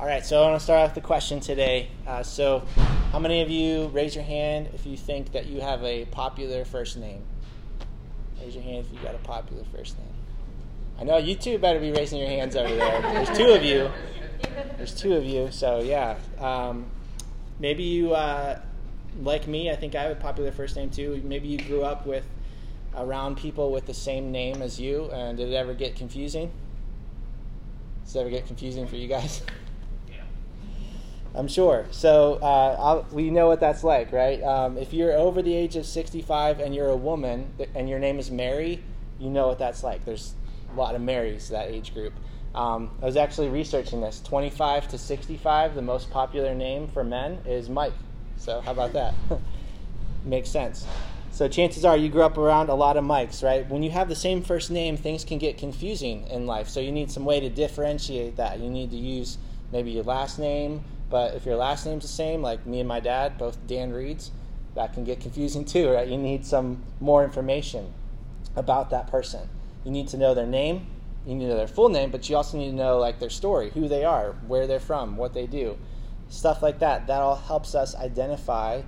All right, so I want to start off the question today. So how many of you, raise your hand if you think that you have a popular first name? Raise your hand if you got a popular first name. I know you two better be raising your hands over there. There's two of you. There's two of you, so yeah. Maybe you, like me, I think I have a popular first name too. Maybe you grew up around people with the same name as you, and did it ever get confusing? Does it ever get confusing for you guys? Yeah. I'm sure. So we know what that's like, right? If you're over the age of 65 and you're a woman and your name is Mary, you know what that's like. There's a lot of Marys, that age group. I was actually researching this. 25 to 65, the most popular name for men is Mike. So how about that? Makes sense. So chances are you grew up around a lot of Mikes, right? When you have the same first name, things can get confusing in life. So you need some way to differentiate that. You need to use maybe your last name, but if your last name's the same, like me and my dad, both Dan Reeds, that can get confusing too, right? You need some more information about that person. You need to know their name, you need to know their full name, but you also need to know like their story, who they are, where they're from, what they do, stuff like that. That all helps us identify,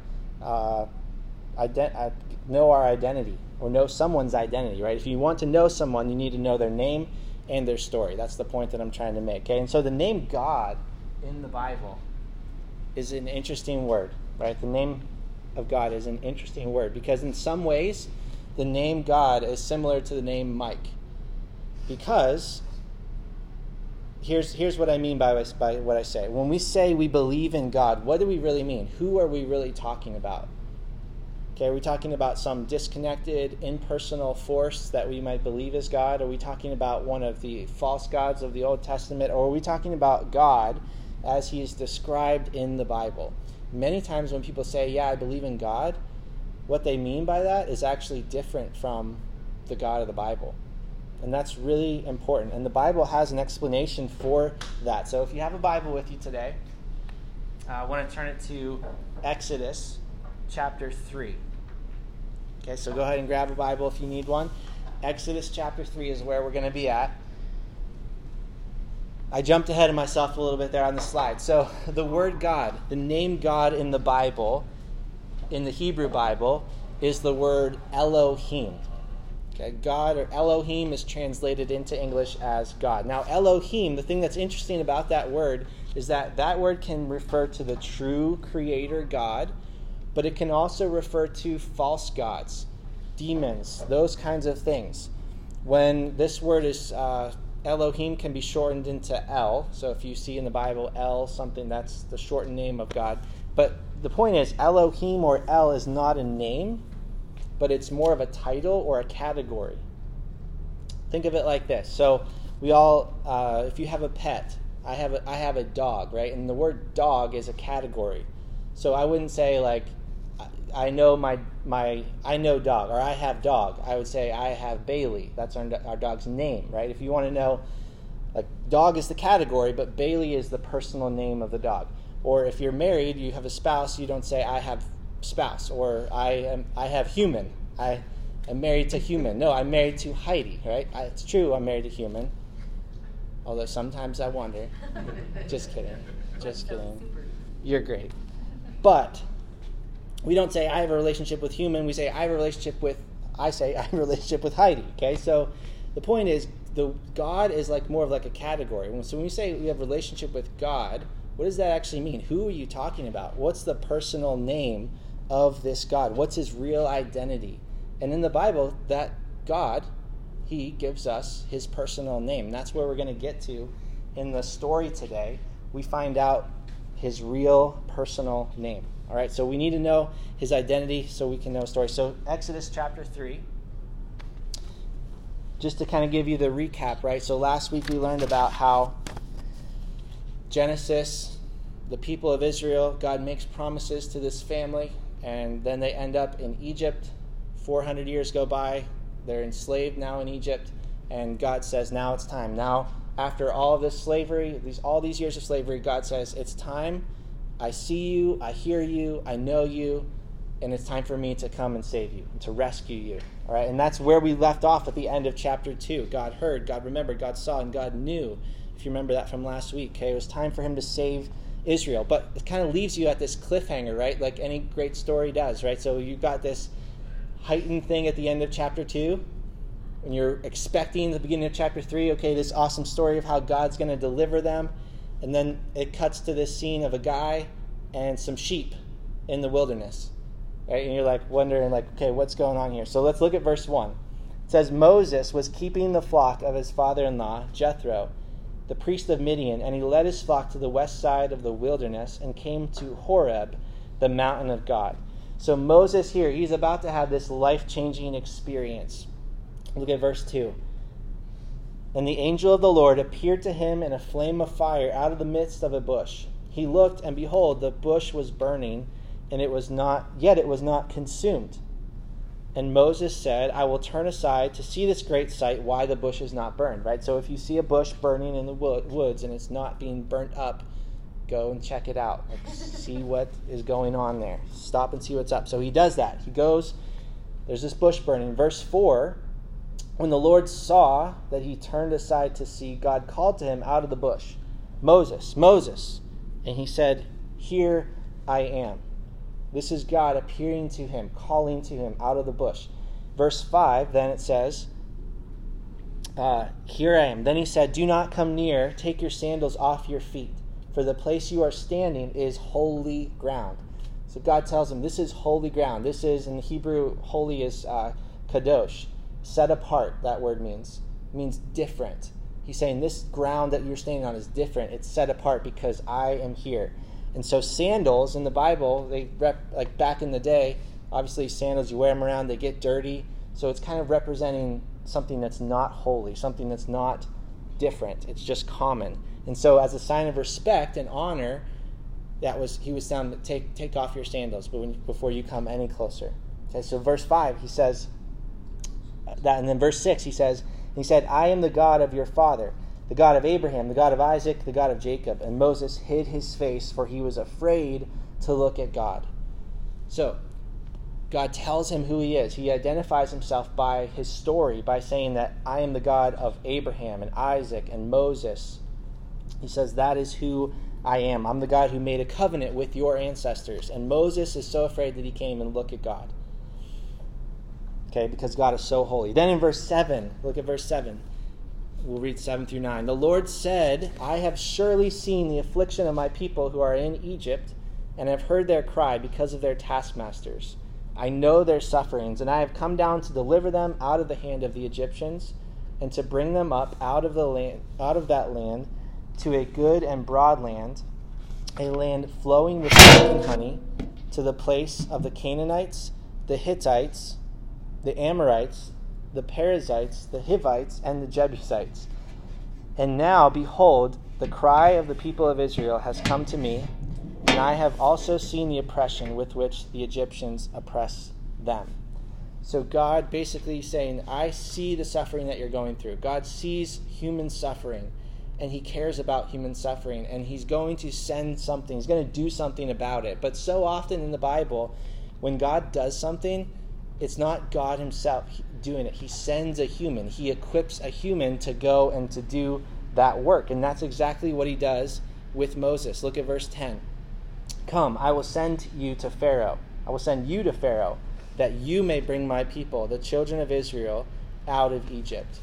know our identity or know someone's identity, right? If you want to know someone, you need to know their name and their story. That's the point that I'm trying to make. Okay, and so the name God in the Bible is an interesting word, right? The name of God is an interesting word because in some ways, the name God is similar to the name Mike. Because here's what I mean by what I say. When we say we believe in God, what do we really mean? Who are we really talking about? Okay, are we talking about some disconnected, impersonal force that we might believe is God? Are we talking about one of the false gods of the Old Testament? Or are we talking about God as he is described in the Bible? Many times when people say, yeah, I believe in God, what they mean by that is actually different from the God of the Bible. And that's really important. And the Bible has an explanation for that. So if you have a Bible with you today, I want to turn it to Exodus chapter 3. Okay, so go ahead and grab a Bible if you need one. Exodus chapter 3 is where we're going to be at. I jumped ahead of myself a little bit there on the slide. So the word God, the name God in the Bible, in the Hebrew Bible, is the word Elohim. Okay, God or Elohim is translated into English as God. Now Elohim, the thing that's interesting about that word is that word can refer to the true creator God, but it can also refer to false gods, demons, those kinds of things. When this word is Elohim can be shortened into El. So if you see in the Bible El something, that's the shortened name of God. But the point is Elohim or El is not a name, but it's more of a title or a category. Think of it like this. So we all, if you have a pet, I have a dog, right? And the word dog is a category. So I wouldn't say like, I know I know dog, or I have dog. I would say I have Bailey. That's our dog's name, right? If you want to know, like dog is the category, but Bailey is the personal name of the dog. Or if you're married, you have a spouse, you don't say I have spouse, or I have human. I am married to human. No, I'm married to Heidi, right? It's true, I'm married to human. Although sometimes I wonder. Just kidding. You're great. But we don't say I have a relationship with human. We say I have a relationship with Heidi. Okay, so the point is, the God is like more of like a category. So when we say we have a relationship with God, what does that actually mean? Who are you talking about? What's the personal name of this God? What's his real identity? And in the Bible, that God, he gives us his personal name. That's where we're going to get to in the story today. We find out his real personal name. All right, so we need to know his identity so we can know a story. So Exodus chapter 3, just to kind of give you the recap, right? So last week we learned about how Genesis, the people of Israel, God makes promises to this family, and then they end up in Egypt. 400 years go by. They're enslaved now in Egypt, and God says, now it's time. Now, after all of this slavery, all these years of slavery, God says, it's time. I see you, I hear you, I know you, and it's time for me to come and save you, and to rescue you. All right, and that's where we left off at the end of chapter 2. God heard, God remembered, God saw, and God knew. If if you remember that from last week. Okay, it was time for him to save Israel. But it kind of leaves you at this cliffhanger, right? Like any great story does, right? So you've got this heightened thing at the end of chapter 2, and you're expecting the beginning of chapter 3, okay, this awesome story of how God's going to deliver them. And then it cuts to this scene of a guy and some sheep in the wilderness, right? And you're like wondering, like, okay, what's going on here? So let's look at verse 1. It says, Moses was keeping the flock of his father-in-law, Jethro, the priest of Midian, and he led his flock to the west side of the wilderness and came to Horeb, the mountain of God. So Moses here, he's about to have this life-changing experience. Look at verse 2. And the angel of the Lord appeared to him in a flame of fire out of the midst of a bush. He looked, and behold, the bush was burning, and it was not consumed. And Moses said, I will turn aside to see this great sight, why the bush is not burned. Right? So if you see a bush burning in the woods and it's not being burnt up, go and check it out. Like, see what is going on there. Stop and see what's up. So he does that. He goes, there's this bush burning. Verse 4, when the Lord saw that he turned aside to see, God called to him out of the bush, Moses, Moses. And he said, Here I am. This is God appearing to him, calling to him out of the bush. Verse 5, then it says, Here I am. Then he said, Do not come near. Take your sandals off your feet, for the place you are standing is holy ground. So God tells him, this is holy ground. This is, in Hebrew, holy is kadosh, set apart, that word means. It means different. He's saying this ground that you're standing on is different. It's set apart because I am here. And so sandals in the Bible, like back in the day, obviously sandals, you wear them around, they get dirty. So it's kind of representing something that's not holy, something that's not different. It's just common. And so as a sign of respect and honor, he was telling them, take off your sandals before you come any closer. Okay, so verse 5, he says that, and then verse 6, he said, I am the God of your father, the God of Abraham, the God of Isaac, the God of Jacob. And Moses hid his face, for he was afraid to look at God. So God tells him who he is. He identifies himself by his story, by saying that I am the God of Abraham and Isaac and Moses. He says, that is who I am. I'm the God who made a covenant with your ancestors. And Moses is so afraid that he can't even look at God. Okay, because God is so holy. Then in verse 7, look at verse 7. We'll read 7 through 9. The Lord said, I have surely seen the affliction of my people who are in Egypt, and have heard their cry because of their taskmasters. I know their sufferings, and I have come down to deliver them out of the hand of the Egyptians, and to bring them up out of that land to a good and broad land, a land flowing with milk and honey, to the place of the Canaanites, the Hittites, the Amorites, the Perizzites, the Hivites, and the Jebusites. And now, behold, the cry of the people of Israel has come to me, and I have also seen the oppression with which the Egyptians oppress them. So God basically saying, I see the suffering that you're going through. God sees human suffering, and he cares about human suffering, and he's going to send something. He's going to do something about it. But so often in the Bible, when God does something, it's not God himself doing it. He sends a human. He equips a human to go and to do that work. And that's exactly what he does with Moses. Look at verse 10. Come, I will send you to Pharaoh. I will send you to Pharaoh, that you may bring my people, the children of Israel, out of Egypt.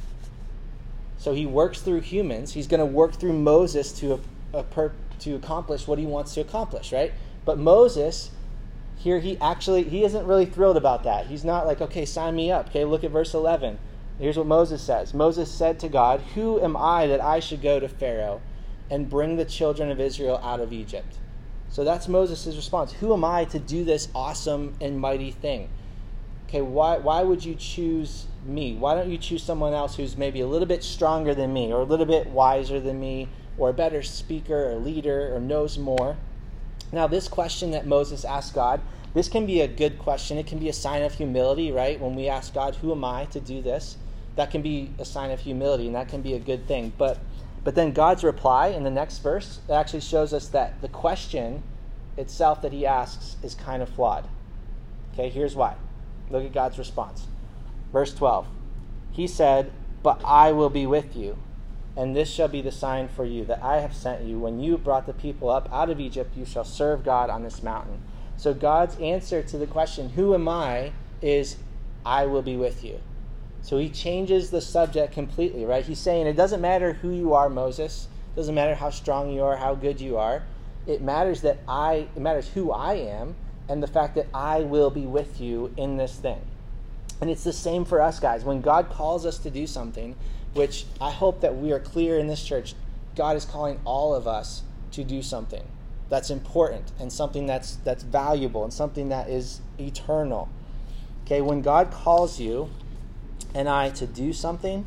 So he works through humans. He's going to work through Moses to accomplish what he wants to accomplish, right? But Moses, here he isn't really thrilled about that. He's not like, okay, sign me up. Okay, look at verse 11. Here's what Moses says. Moses said to God, who am I that I should go to Pharaoh and bring the children of Israel out of Egypt? So that's Moses' response. Who am I to do this awesome and mighty thing? Okay, why would you choose me? Why don't you choose someone else who's maybe a little bit stronger than me, or a little bit wiser than me, or a better speaker or leader, or knows more? Now, this question that Moses asked God, this can be a good question. It can be a sign of humility, right? When we ask God, who am I to do this? That can be a sign of humility, and that can be a good thing. But then God's reply in the next verse actually shows us that the question itself that he asks is kind of flawed. Okay, here's why. Look at God's response. Verse 12. He said, but I will be with you, And this shall be the sign for you that I have sent you. When you brought the people up out of Egypt, you shall serve God on this mountain. So God's answer to the question, who am I, is I will be with you. So he changes the subject completely, right? He's saying it doesn't matter who you are, Moses. It doesn't matter how strong you are, how good you are. It matters who I am and the fact that I will be with you in this thing. And it's the same for us, guys. When God calls us to do something, which I hope that we are clear in this church, God is calling all of us to do something that's important and something that's valuable and something that is eternal. Okay, when God calls you and I to do something,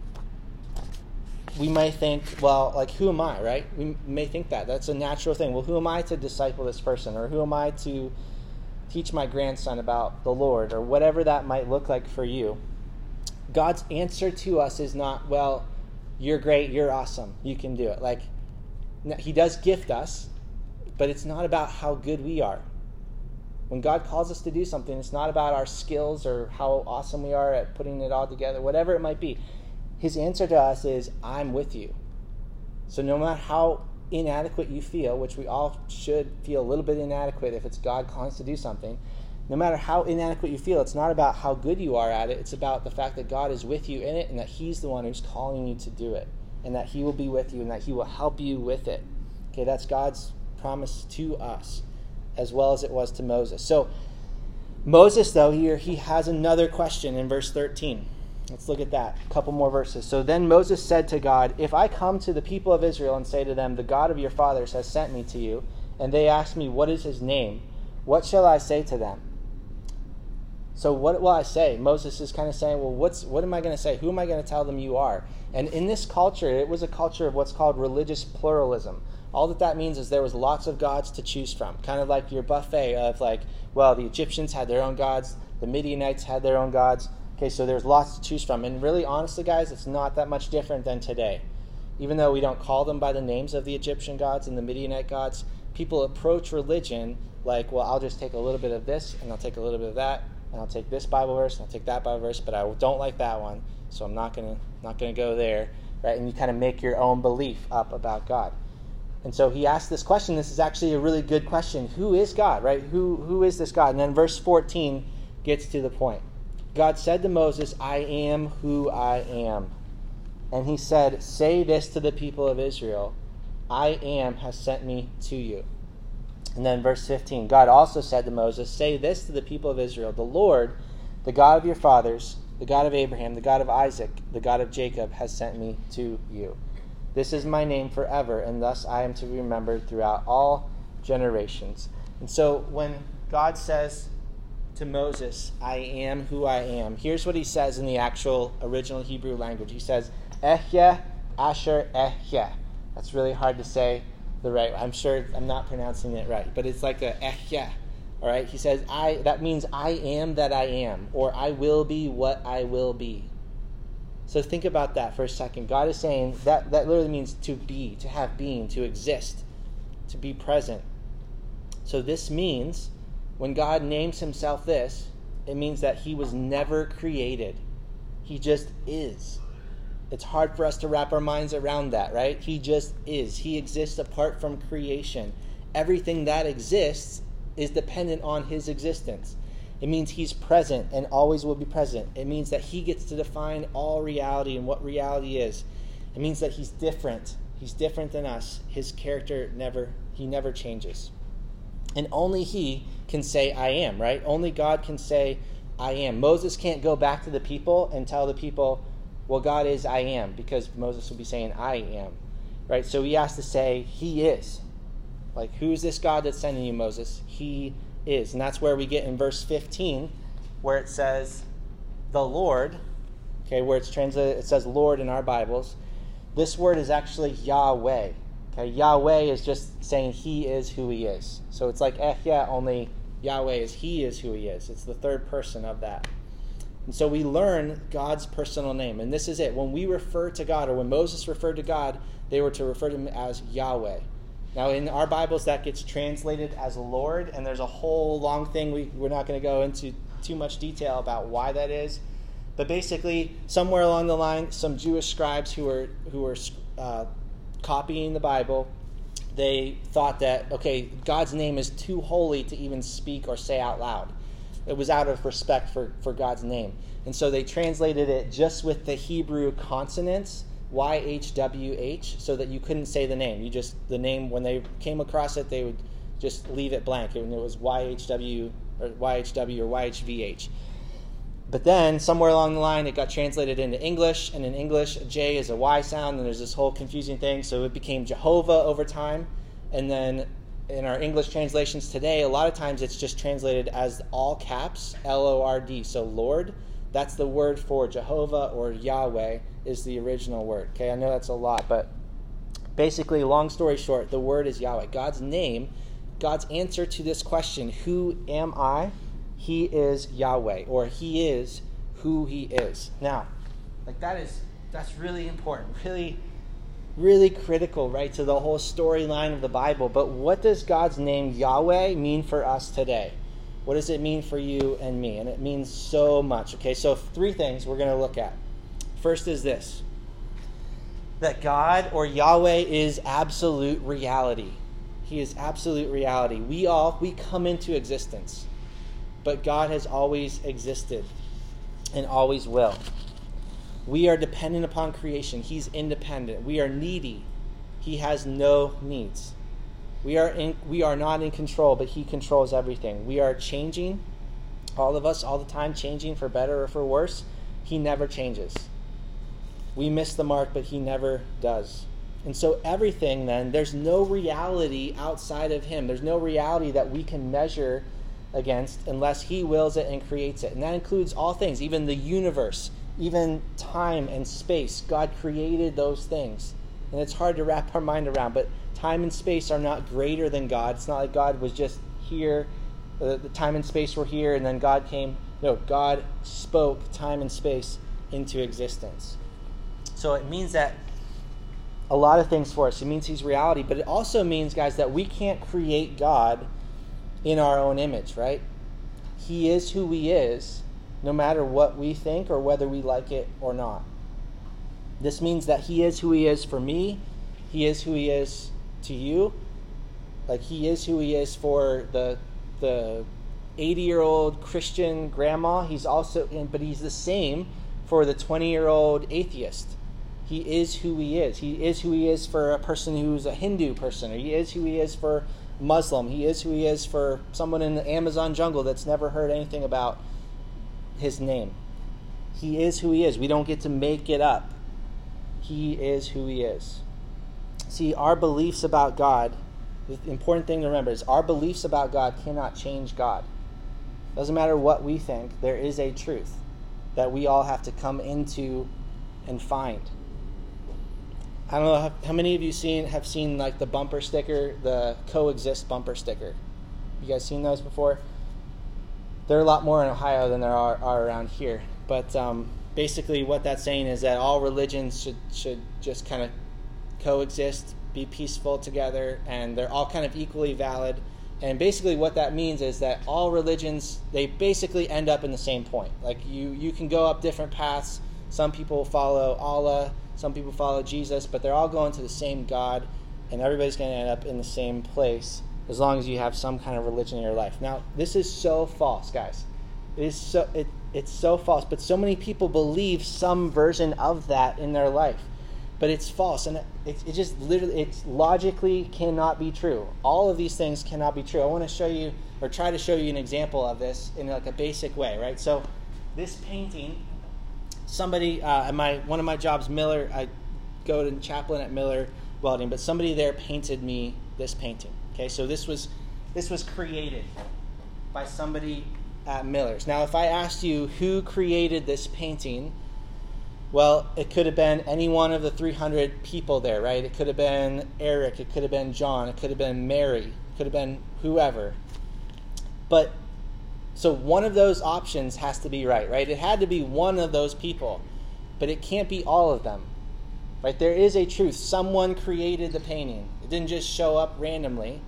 we may think, well, like, who am I, right? We may think that. That's a natural thing. Well, who am I to disciple this person? Or who am I to teach my grandson about the Lord? Or whatever that might look like for you. God's answer to us is not, well, you're great, you're awesome, you can do it. Like, he does gift us, but it's not about how good we are. When God calls us to do something, it's not about our skills or how awesome we are at putting it all together, whatever it might be. His answer to us is, I'm with you. So no matter how inadequate you feel, which we all should feel a little bit inadequate if it's God calling us to do something, no matter how inadequate you feel, it's not about how good you are at it. It's about the fact that God is with you in it and that he's the one who's calling you to do it and that he will be with you and that he will help you with it. Okay, that's God's promise to us as well as it was to Moses. So Moses, though, here he has another question in verse 13. Let's look at that. A couple more verses. So then Moses said to God, if I come to the people of Israel and say to them, the God of your fathers has sent me to you, and they ask me, what is his name? What shall I say to them? So what will I say? Moses is kind of saying, well, what am I going to say? Who am I going to tell them you are? And in this culture, it was a culture of what's called religious pluralism. All that means is there was lots of gods to choose from. Kind of like your buffet of like, well, the Egyptians had their own gods, the Midianites had their own gods. Okay, so there's lots to choose from. And really, honestly, guys, it's not that much different than today. Even though we don't call them by the names of the Egyptian gods and the Midianite gods, people approach religion like, well, I'll just take a little bit of this, and I'll take a little bit of that, and I'll take this Bible verse, and I'll take that Bible verse, but I don't like that one, so I'm not gonna go there, right? And you kind of make your own belief up about God. And so he asked this question. This is actually a really good question. Who is God, right? Who is this God? And then verse 14 gets to the point. God said to Moses, I am who I am. And he said, say this to the people of Israel, I am has sent me to you. And then verse 15, God also said to Moses, say this to the people of Israel, the Lord, the God of your fathers, the God of Abraham, the God of Isaac, the God of Jacob, has sent me to you. This is my name forever, and thus I am to be remembered throughout all generations. And so when God says to Moses, I am who I am, here's what he says in the actual original Hebrew language. He says, Ehyeh Asher Ehyeh. That's really hard to say the right. I'm sure I'm not pronouncing it right, but it's like a Ehyeh. All right? He says, that means I am that I am, or I will be what I will be. So think about that for a second. God is saying that literally means to be, to have being, to exist, to be present. So this means when God names himself this, it means that he was never created. He just is. It's hard for us to wrap our minds around that, right? He just is. He exists apart from creation. Everything that exists is dependent on his existence. It means he's present and always will be present. It means that he gets to define all reality and what reality is. It means that he's different. He's different than us. His character never changes. And only he can say, I am, right? Only God can say, I am. Moses can't go back to the people and tell the people, well, God is I am, because Moses would be saying, I am, right? So he has to say, he is. Like, who's this God that's sending you, Moses? He is. And that's where we get in verse 15, where it says, the Lord, okay, where it's translated, it says Lord in our Bibles. This word is actually Yahweh. Okay, Yahweh is just saying he is who he is. So it's like Ehyeh, only Yahweh is he is who he is. It's the third person of that. And so we learn God's personal name. And this is it. When we refer to God, or when Moses referred to God, they were to refer to him as Yahweh. Now, in our Bibles, that gets translated as Lord, and there's a whole long thing. We're not going to go into too much detail about why that is. But basically, somewhere along the line, some Jewish scribes who were copying the Bible, they thought that, okay, God's name is too holy to even speak or say out loud. It was out of respect for God's name. And so they translated it just with the Hebrew consonants, YHWH, so that you couldn't say the name. The name, when they came across it, they would just leave it blank. And it was YHW or YHVH. But then, somewhere along the line, it got translated into English, and in English, a J is a Y sound, and there's this whole confusing thing, so it became Jehovah over time. And then, in our English translations today, a lot of times it's just translated as all caps, Lord, so Lord. That's the word for Jehovah, or Yahweh is the original word. Okay, I know that's a lot, but basically, long story short, the word is Yahweh. God's name, God's answer to this question, who am I? He is Yahweh, or he is who he is. Now, that's really important, really, really critical, right, to the whole storyline of the Bible. But what does God's name Yahweh mean for us today? What does it mean for you and me? And it means so much. Okay, so 3 things we're going to look at. First is this, that God, or Yahweh, is absolute reality. He is absolute reality. We come into existence. But God has always existed and always will. We are dependent upon creation. He's independent. We are needy. He has no needs. We are not in control, but he controls everything. We are changing, all of us, all the time, changing for better or for worse. He never changes. We miss the mark, but he never does. And so everything then, there's no reality outside of him. There's no reality that we can measure against unless he wills it and creates it. And that includes all things, even the universe, even time and space. God created those things. And it's hard to wrap our mind around, but time and space are not greater than God. It's not like God was just here, the time and space were here, and then God came. No, God spoke time and space into existence. So it means that a lot of things for us. It means he's reality, but it also means, guys, that we can't create God in our own image, right? He is who he is, no matter what we think or whether we like it or not. This means that he is who he is for me. He is who he is to you. Like he is who he is for the 80-year-old Christian grandma. But he's the same for the 20-year-old atheist. He is who he is. He is who he is for a person who's a Hindu person, or he is who he is for Muslim. He is who he is for someone in the Amazon jungle that's never heard anything about his name. He is who he is. We don't get to make it up. He is who he is. See, our beliefs about God, the important thing to remember is our beliefs about God cannot change God. Doesn't matter what we think, there is a truth that we all have to come into and find. I don't know how many of you have seen like the bumper sticker, the coexist bumper sticker. You guys seen those before? There are a lot more in Ohio than there are around here. But basically what that's saying is that all religions should just kind of coexist, be peaceful together, and they're all kind of equally valid. And basically what that means is that all religions, they basically end up in the same point. Like you can go up different paths. Some people follow Allah, some people follow Jesus, but they're all going to the same God, and everybody's going to end up in the same place as long as you have some kind of religion in your life. Now, this is so false, guys. It's so false, but so many people believe some version of that in their life. But it's false, and it just literally, it logically cannot be true. All of these things cannot be true. I want to show you, or try to show you an example of this in like a basic way, right? So this painting, somebody, one of my jobs, Miller, I go to chaplain at Miller Welding, but somebody there painted me this painting. Okay, so this was created by somebody at Miller's. Now, if I asked you who created this painting, well, it could have been any one of the 300 people there, right? It could have been Eric, it could have been John, it could have been Mary, it could have been whoever. But, so one of those options has to be right? It had to be one of those people, but it can't be all of them, right? There is a truth. Someone created the painting. It didn't just show up randomly,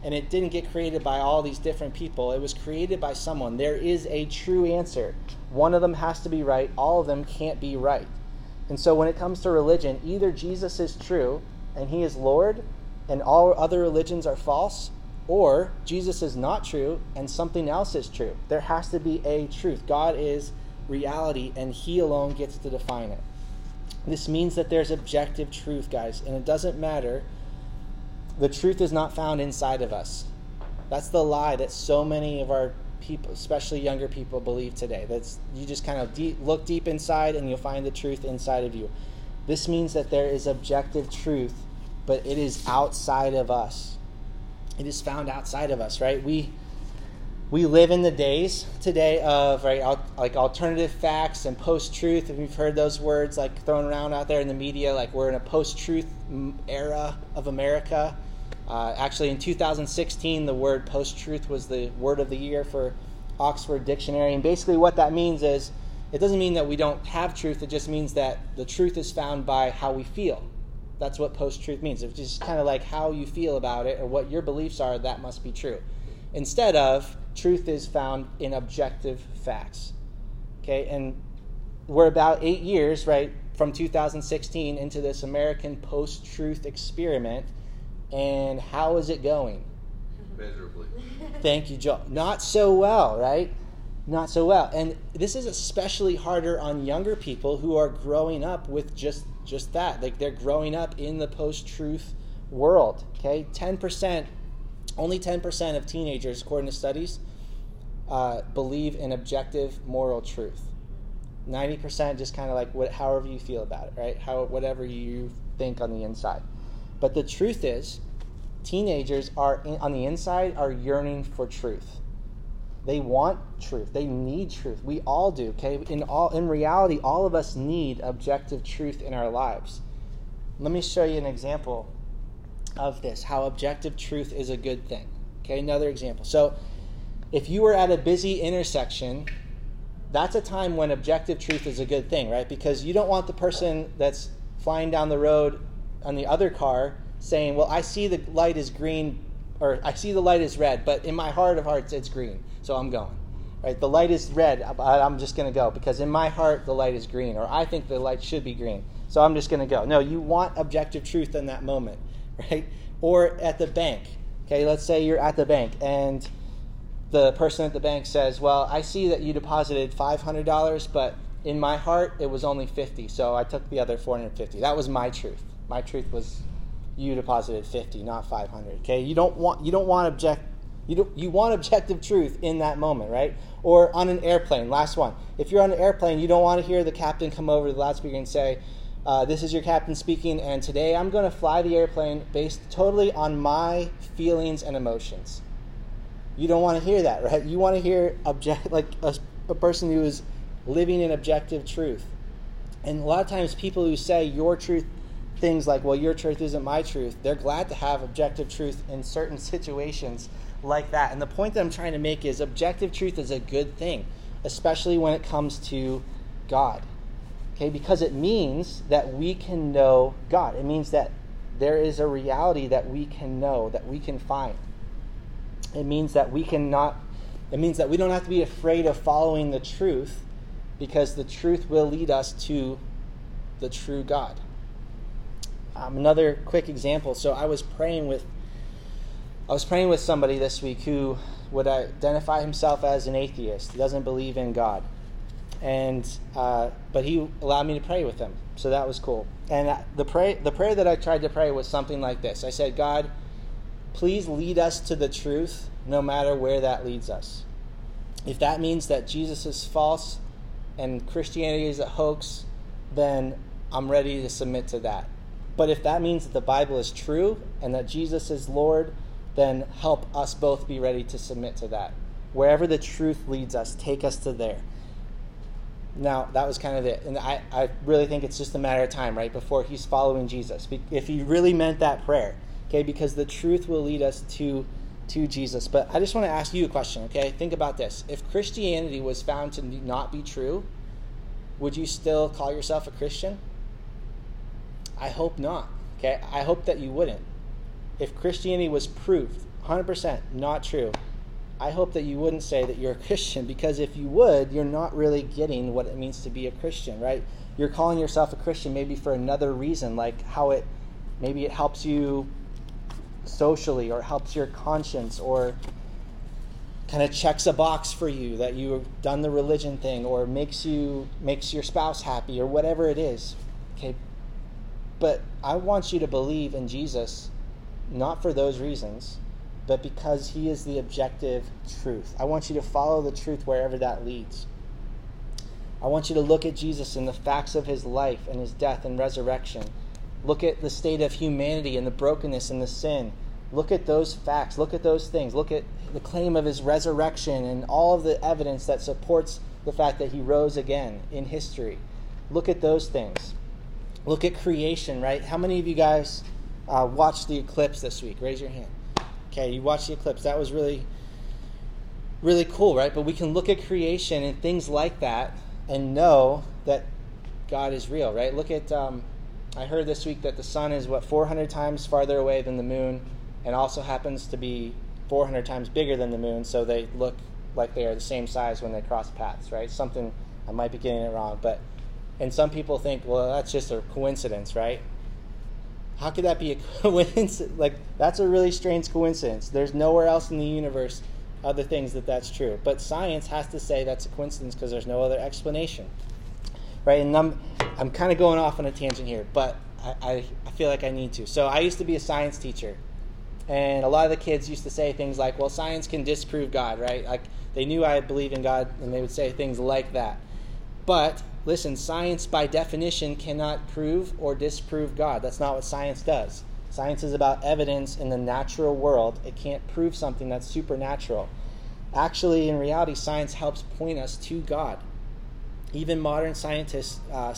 and it didn't get created by all these different people. It was created by someone. There is a true answer. One of them has to be right. All of them can't be right. And so when it comes to religion, either Jesus is true and he is Lord and all other religions are false, or Jesus is not true and something else is true. There has to be a truth. God is reality and he alone gets to define it. This means that there's objective truth, guys, and it doesn't matter. The truth is not found inside of us. That's the lie that so many of our people, especially younger people, believe today. That's you just kind of look deep inside and you'll find the truth inside of you. This means that there is objective truth, but it is outside of us. It is found outside of us, right? We live in the days today of like alternative facts and post-truth. If you've heard those words like thrown around out there in the media, like we're in a post-truth era of America. Actually, in 2016, the word post-truth was the word of the year for Oxford Dictionary. And basically what that means is, it doesn't mean that we don't have truth. It just means that the truth is found by how we feel. That's what post-truth means. It's just kind of like how you feel about it or what your beliefs are, that must be true. Instead of, truth is found in objective facts. Okay, and we're about 8 years, right, from 2016 into this American post-truth experiment. And how is it going? Miserably. Thank you, Joel. Not so well, right? Not so well. And this is especially harder on younger people who are growing up with just that. Like they're growing up in the post-truth world. Okay, only 10% of teenagers, according to studies, believe in objective moral truth. 90% just kind of like however you feel about it, right? Whatever you think on the inside. But the truth is, teenagers on the inside are yearning for truth. They want truth. They need truth. We all do. Okay. In reality, all of us need objective truth in our lives. Let me show you an example of this. How objective truth is a good thing. Okay. Another example. So, if you were at a busy intersection, that's a time when objective truth is a good thing, right? Because you don't want the person that's flying down the road on the other car saying, well, I see the light is green, or I see the light is red, but in my heart of hearts it's green, so I'm going. Right? The light is red, I'm just going to go, because in my heart the light is green, or I think the light should be green, so I'm just going to go. No, you want objective truth in that moment, right? Or at the bank. Okay, let's say you're at the bank, and the person at the bank says, well, I see that you deposited $500, but in my heart it was only $50, so I took the other $450. That was my truth. My truth was you deposited $50, not $500. Okay, you want objective truth in that moment, right? Or on an airplane. Last one. If you're on an airplane, you don't want to hear the captain come over to the loudspeaker and say, "This is your captain speaking, and today I'm going to fly the airplane based totally on my feelings and emotions." You don't want to hear that, right? You want to hear a person who is living in objective truth. And a lot of times, people who say your truth. Things like, well, your truth isn't my truth, they're glad to have objective truth in certain situations like that. And the point that I'm trying to make is objective truth is a good thing, especially when it comes to God. Okay, because it means that we can know God. It means that there is a reality that we can know, that we can find. It means that we don't have to be afraid of following the truth, because the truth will lead us to the true God. Another quick example. So I was praying with somebody this week who would identify himself as an atheist. He doesn't believe in God, but he allowed me to pray with him. So that was cool. And the prayer that I tried to pray was something like this. I said, God, please lead us to the truth, no matter where that leads us. If that means that Jesus is false and Christianity is a hoax, then I'm ready to submit to that. But if that means that the Bible is true and that Jesus is Lord, then help us both be ready to submit to that. Wherever the truth leads us, take us to there. Now, that was kind of it. And I really think it's just a matter of time, right, before he's following Jesus. If he really meant that prayer, okay, because the truth will lead us to Jesus. But I just want to ask you a question, okay? Think about this. If Christianity was found to not be true, would you still call yourself a Christian? I hope not, okay? I hope that you wouldn't. If Christianity was proved 100% not true, I hope that you wouldn't say that you're a Christian, because if you would, you're not really getting what it means to be a Christian, right? You're calling yourself a Christian maybe for another reason, like how maybe it helps you socially, or helps your conscience, or kind of checks a box for you that you've done the religion thing, or makes your spouse happy, or whatever it is. Okay, but I want you to believe in Jesus not for those reasons, but because he is the objective truth. I want you to follow the truth wherever that leads. I want you to look at Jesus and the facts of his life and his death and resurrection. Look at the state of humanity and the brokenness and the sin. Look at those facts. Look at those things. Look at the claim of his resurrection and all of the evidence that supports the fact that he rose again in history. Look at those things. Look at creation, right? How many of you guys watched the eclipse this week? Raise your hand. Okay, you watched the eclipse. That was really, really cool, right? But we can look at creation and things like that and know that God is real, right? Look at, I heard this week that the sun is, 400 times farther away than the moon, and also happens to be 400 times bigger than the moon, so they look like they are the same size when they cross paths, right? Something, I might be getting it wrong, and some people think, well, that's just a coincidence, right? How could that be a coincidence? Like, that's a really strange coincidence. There's nowhere else in the universe other things that's true. But science has to say that's a coincidence because there's no other explanation, right? And I'm kind of going off on a tangent here, but I feel like I need to. So I used to be a science teacher, and a lot of the kids used to say things like, well, science can disprove God, right? Like, they knew I believed in God, and they would say things like that. But listen, science by definition cannot prove or disprove God. That's not what science does. Science is about evidence in the natural world. It can't prove something that's supernatural. Actually, in reality, science helps point us to God. Even modern science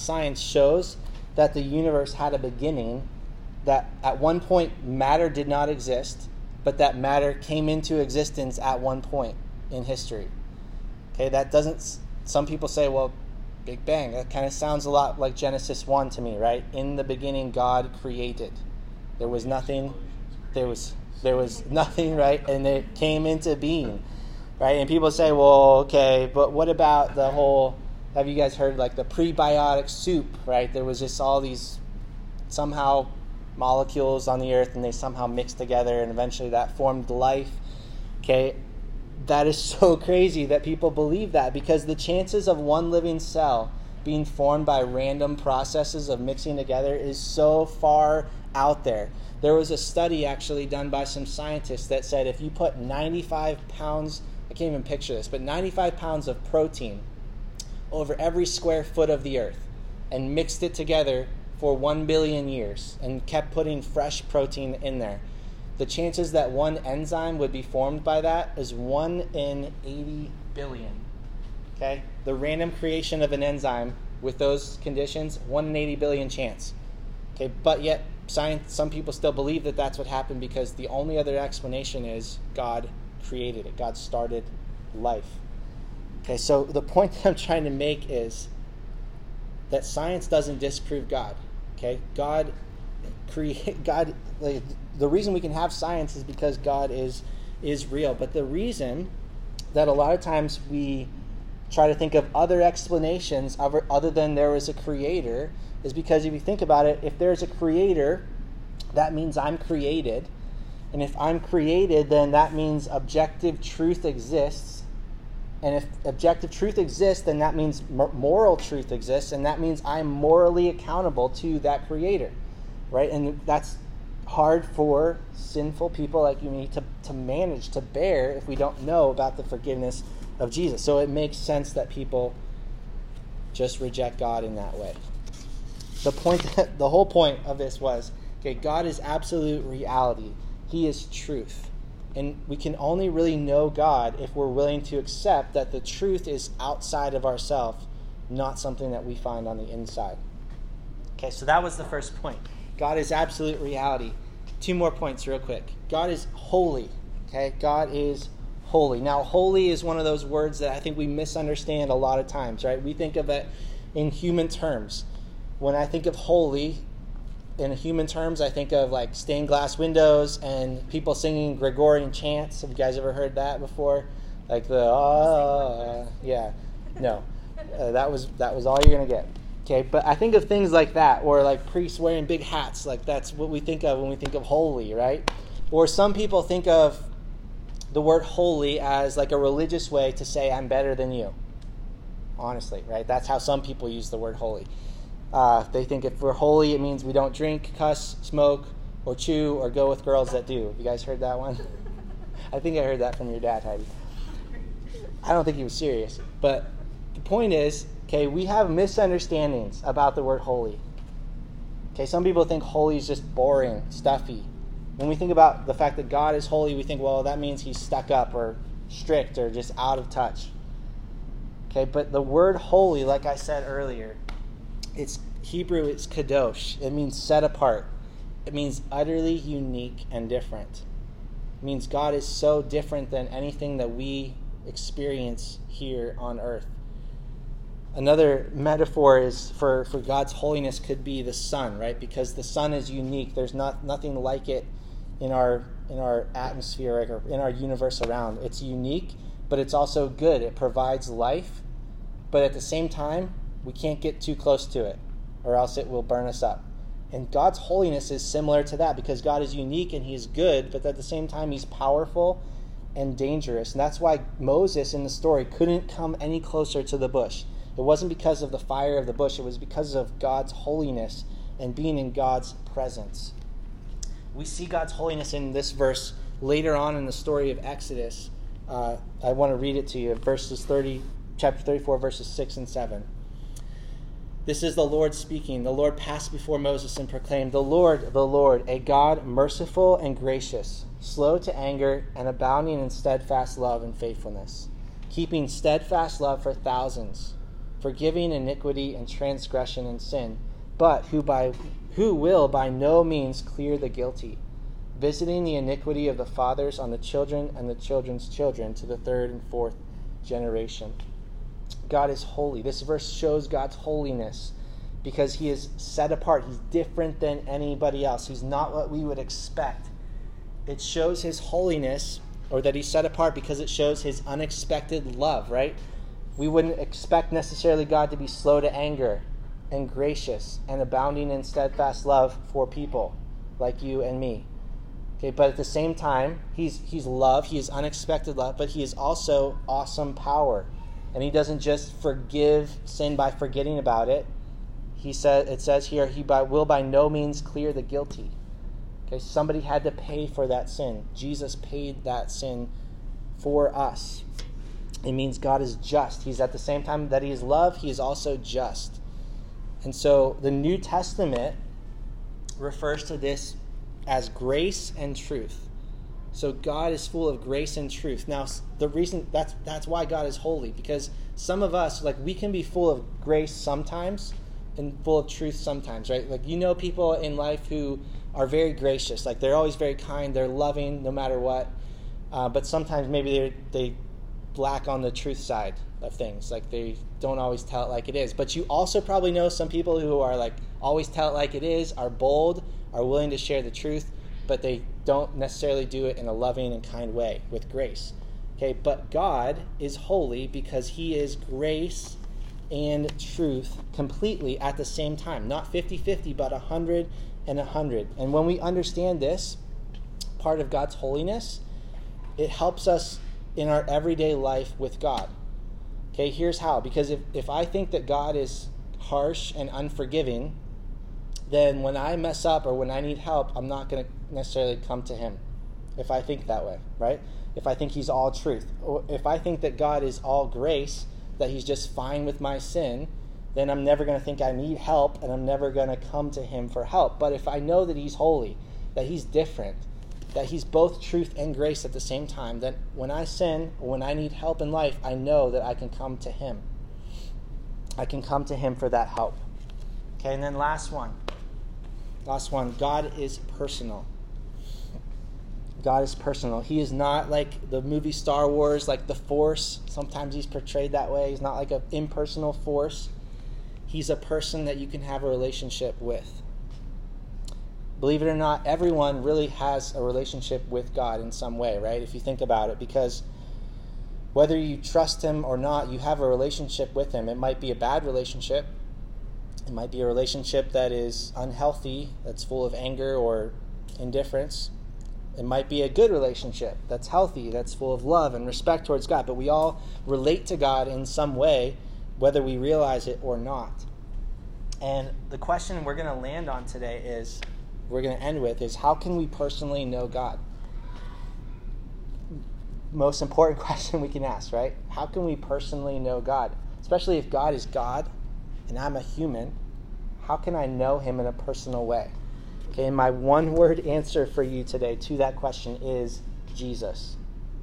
shows that the universe had a beginning, that at one point matter did not exist, but that matter came into existence at one point in history. Okay, that doesn't, some people say, well, Big Bang. That kind of sounds a lot like Genesis 1 to me, right? In the beginning, God created. There was nothing. There was nothing, right? And it came into being, right? And people say, well, okay, but what about the whole, have you guys heard like the prebiotic soup, right? There was just all these somehow molecules on the earth, and they somehow mixed together, and eventually that formed life. Okay, that is so crazy that people believe that, because the chances of one living cell being formed by random processes of mixing together is so far out there. There was a study actually done by some scientists that said if you put 95 pounds, I can't even picture this, but 95 pounds of protein over every square foot of the earth and mixed it together for 1 billion years and kept putting fresh protein in there, the chances that one enzyme would be formed by that is 1 in 80 billion. Okay? The random creation of an enzyme with those conditions, 1 in 80 billion chance. Okay, but yet science, some people still believe that that's what happened, because the only other explanation is God created it. God started life. Okay, so the point that I'm trying to make is that science doesn't disprove God. Okay, the reason we can have science is because God is real. But the reason that a lot of times we try to think of other explanations other than there was a creator is because if you think about it, if there's a creator, that means I'm created. And if I'm created, then that means objective truth exists. And if objective truth exists, then that means moral truth exists. And that means I'm morally accountable to that creator. Right? And that's hard for sinful people like you and me to manage, to bear, if we don't know about the forgiveness of Jesus. So it makes sense that people just reject God in that way. The whole point of this was, okay, God is absolute reality. He is truth. And we can only really know God if we're willing to accept that the truth is outside of ourselves, not something that we find on the inside. Okay, so that was the first point. God is absolute reality. 2 more points real quick. God is holy. Okay, God is holy. Now, holy is one of those words that I think we misunderstand a lot of times, right? We think of it in human terms. When I think of holy, in human terms, I think of like stained glass windows and people singing Gregorian chants. Have you guys ever heard that before? Like the yeah, no, that was all you're gonna get. Okay, but I think of things like that, or like priests wearing big hats. Like that's what we think of when we think of holy, right? Or some people think of the word holy as like a religious way to say I'm better than you. Honestly, right? That's how some people use the word holy. They think if we're holy, it means we don't drink, cuss, smoke, or chew, or go with girls that do. Have you guys heard that one? I think I heard that from your dad, Heidi. I don't think he was serious. But the point is, okay, we have misunderstandings about the word holy. Okay, some people think holy is just boring, stuffy. When we think about the fact that God is holy, we think, well, that means he's stuck up or strict or just out of touch. Okay, but the word holy, like I said earlier, it's Hebrew, it's kadosh. It means set apart. It means utterly unique and different. It means God is so different than anything that we experience here on earth. Another metaphor is for God's holiness could be the sun, right? Because the sun is unique. There's nothing like it in our atmosphere or in our universe around. It's unique, but it's also good. It provides life, but at the same time, we can't get too close to it, or else it will burn us up. And God's holiness is similar to that, because God is unique and he's good, but at the same time, he's powerful and dangerous. And that's why Moses in the story couldn't come any closer to the bush. It wasn't because of the fire of the bush. It was because of God's holiness and being in God's presence. We see God's holiness in this verse later on in the story of Exodus. I want to read it to you. Chapter 34, verses 6 and 7. This is the Lord speaking. The Lord passed before Moses and proclaimed, the Lord, a God merciful and gracious, slow to anger and abounding in steadfast love and faithfulness, keeping steadfast love for thousands, forgiving iniquity and transgression and sin, but who will by no means clear the guilty, visiting the iniquity of the fathers on the children and the children's children to the third and fourth generation. God is holy. This verse shows God's holiness because he is set apart. He's different than anybody else. He's not what we would expect. It shows his holiness, or that he's set apart, because it shows his unexpected love, right? We wouldn't expect necessarily God to be slow to anger and gracious and abounding in steadfast love for people like you and me. Okay, but at the same time, he's love, he is unexpected love, but he is also awesome power. And he doesn't just forgive sin by forgetting about it. It says here, he will by no means clear the guilty. Okay, somebody had to pay for that sin. Jesus paid that sin for us. It means God is just. He's at the same time that he is love, he is also just. And so the New Testament refers to this as grace and truth. So God is full of grace and truth. Now, the reason that's why God is holy, because some of us, like, we can be full of grace sometimes and full of truth sometimes, right? Like, you know people in life who are very gracious. Like, they're always very kind. They're loving no matter what. But sometimes maybe they black on the truth side of things. Like, they don't always tell it like it is. But you also probably know some people who are like, always tell it like it is, are bold, are willing to share the truth, but they don't necessarily do it in a loving and kind way with grace. Okay, but God is holy because he is grace and truth completely at the same time. Not 50-50, but 100 and 100. And when we understand this part of God's holiness, it helps us in our everyday life with God. Okay, here's how. Because if I think that God is harsh and unforgiving, then when I mess up or when I need help, I'm not going to necessarily come to him if I think that way, right? If I think he's all truth. Or if I think that God is all grace, that he's just fine with my sin, then I'm never going to think I need help, and I'm never going to come to him for help. But if I know that he's holy, that he's different, that he's both truth and grace at the same time, then when I sin, or when I need help in life, I know that I can come to him. I can come to him for that help. Okay, and then last one. God is personal. God is personal. He is not like the movie Star Wars, like the Force. Sometimes he's portrayed that way. He's not like an impersonal force. He's a person that you can have a relationship with. believe it or not, everyone really has a relationship with God in some way, right? If you think about it, because whether you trust him or not, you have a relationship with him. It might be a bad relationship. It might be a relationship that is unhealthy, that's full of anger or indifference. It might be a good relationship that's healthy, that's full of love and respect towards God. But we all relate to God in some way, whether we realize it or not. And the question we're going to land on today is, we're going to end with, is how can we personally know God? Most important question we can ask, right? How can we personally know God? Especially if God is God and I'm a human, how can I know him in a personal way? Okay, and my one-word answer for you today to that question is Jesus.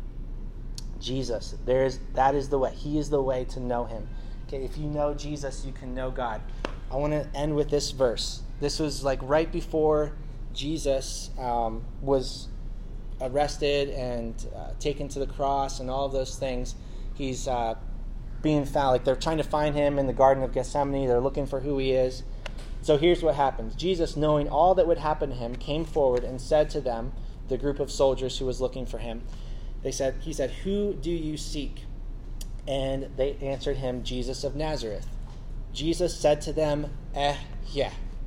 Jesus. That is the way. He is the way to know him. Okay, if you know Jesus, you can know God. I want to end with this verse. This was like right before Jesus was arrested and taken to the cross and all of those things. He's being found. Like they're trying to find him in the Garden of Gethsemane. They're looking for who he is. So here's what happens. Jesus, knowing all that would happen to him, came forward and said to them, the group of soldiers who was looking for him, he said, "Who do you seek?" And they answered him, "Jesus of Nazareth." Jesus said to them, yeah.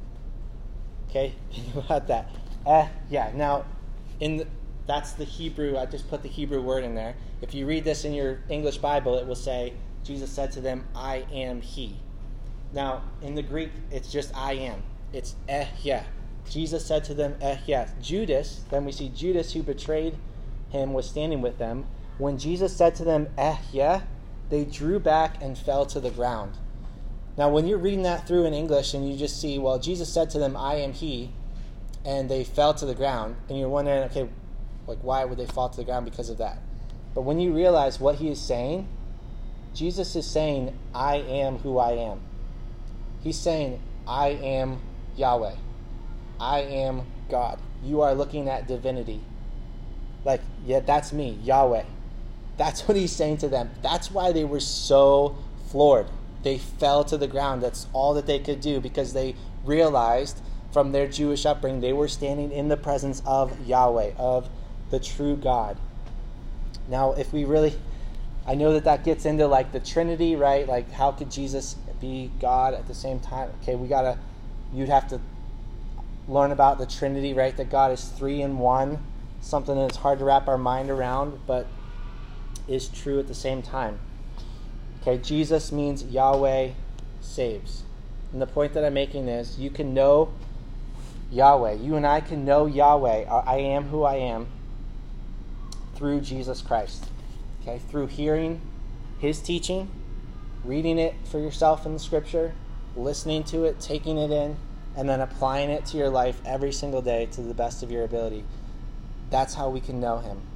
Okay, think about that. Yeah. Now, that's the Hebrew. I just put the Hebrew word in there. If you read this in your English Bible, it will say, Jesus said to them, "I am he." Now, in the Greek, it's just I am. It's yeah. Jesus said to them, yeah. Judas, then we see Judas who betrayed him was standing with them. When Jesus said to them, yeah, they drew back and fell to the ground. Now, when you're reading that through in English and you just see, well, Jesus said to them, "I am he," and they fell to the ground, and you're wondering, okay, like why would they fall to the ground because of that? But when you realize what he is saying, Jesus is saying, "I am who I am." He's saying, "I am Yahweh. I am God." You are looking at divinity. Like, yeah, that's me, Yahweh. That's what he's saying to them. That's why they were so floored. They fell to the ground. That's all that they could do, because they realized from their Jewish upbringing they were standing in the presence of Yahweh, of the true God. Now, if we really, I know that gets into like the Trinity, right? Like, how could Jesus be God at the same time? Okay, you'd have to learn about the Trinity, right? That God is 3 in 1, something that's hard to wrap our mind around, but is true at the same time. Okay, Jesus means Yahweh saves. And the point that I'm making is, you can know Yahweh. You and I can know Yahweh, I am who I am, through Jesus Christ. Okay, through hearing his teaching, reading it for yourself in the scripture, listening to it, taking it in, and then applying it to your life every single day to the best of your ability. That's how we can know him.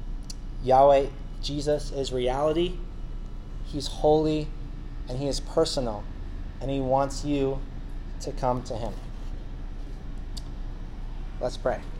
Yahweh, Jesus, is reality. He's holy, and he is personal, and he wants you to come to him. Let's pray.